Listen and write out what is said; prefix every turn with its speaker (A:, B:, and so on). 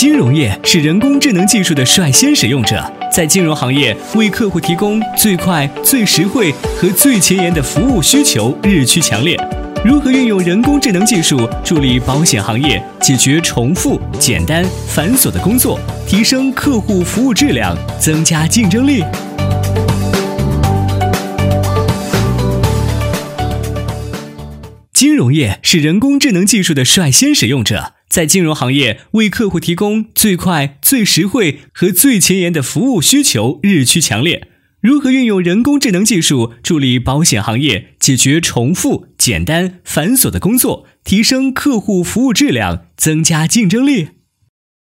A: 金融业是人工智能技术的率先使用者，在金融行业为客户提供最快、最实惠和最前沿的服务需求日趋强烈。如何运用人工智能技术助力保险行业解决重复、简单、繁琐的工作，提升客户服务质量，增加竞争力？金融业是人工智能技术的率先使用者，在金融行业为客户提供最快、最实惠和最前沿的服务需求日趋强烈。如何运用人工智能技术助力保险行业解决重复、简单、繁琐的工作，提升客户服务质量，增加竞争力？